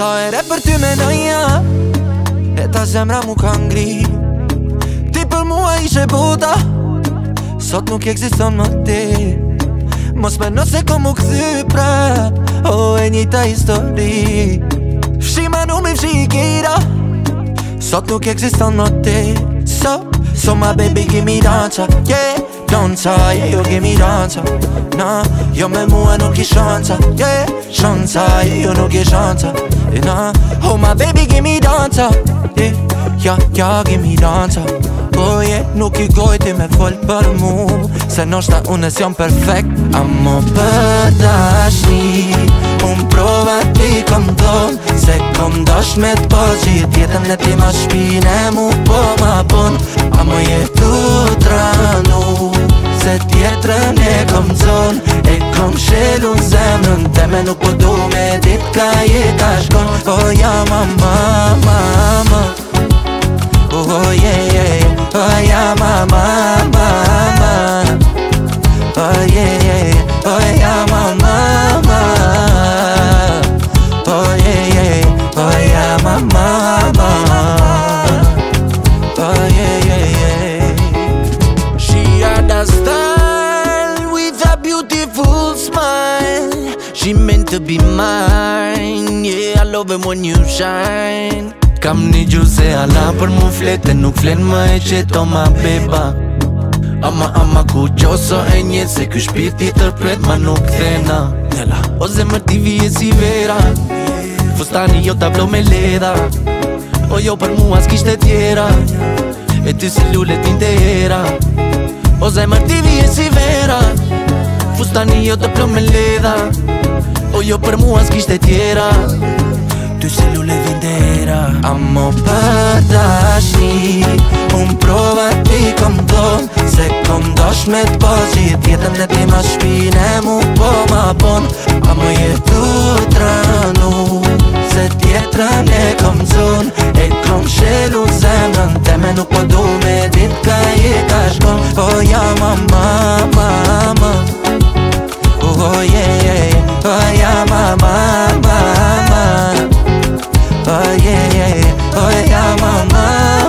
Sa ere për ty menoja, e ta zemra mu ka ngri. Ti për mua ishe buta, sot nuk eksiston më ti. Mos meno se ko mu këthy prap, o e njëta histori. Fshi manu mi fshi i kira, sot nuk eksiston më ti. So my baby give me danza, yeah. Danza, yeah, yo give me danza. Nah, yo me mua nuk i shanza, yeah. Shanza, yeah, yo nuk i shanza, yeah, nah. Oh my baby give me danza, yeah. Ja, give me danza. Oh yeah, nuk i gojti me fol për mu, se noshta unë s'jom perfekt. Amo për dashni, unë prova ti kom don, se kom dash me t'pos gjithë jetën e ti ma shpine mu po ma bon. Amo jetu tranu, se tjetrën e kom zon, e kom shelu në zemrën teme, nuk po du me dit ka jeta shkon. Oh ja mama, oh yeah, oh yeah mama, oh yeah, oh yeah mama, oh yeah, oh yeah mama, oh yeah. She had a style with a beautiful smile. She meant to be mine, yeah, I love it when you shine. Kam një gjuse ala për mu flete, nuk flen më e qeto ma beba. Ama ku qoso e njetë, se ku shpirti tërpret ma nuk thena. O zemër ti vije si vera, fustani jo tablo me leda. O jo për mua s'kishte tjera, e ty si lule t'inte era. O zemër ti vije si vera, fustani jo tablo me leda. O jo për mua s'kishte tjera, ty si lule t'intera. Amo për dashni, unë prova ti kom don, se kom dash me t'pos gjithë jetën e ti ma shpine mu po ma bon. Amo jetu tranu, se tjetrën e kom zon, e kom shelu zemrën teme, nuk po du me dit ka jeta shkon. Oh ja mama, oh yeah, oh ja mama, oh yeah, oh yeah mama,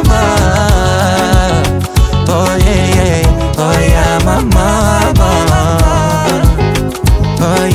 oh yeah, oh yeah mama, oh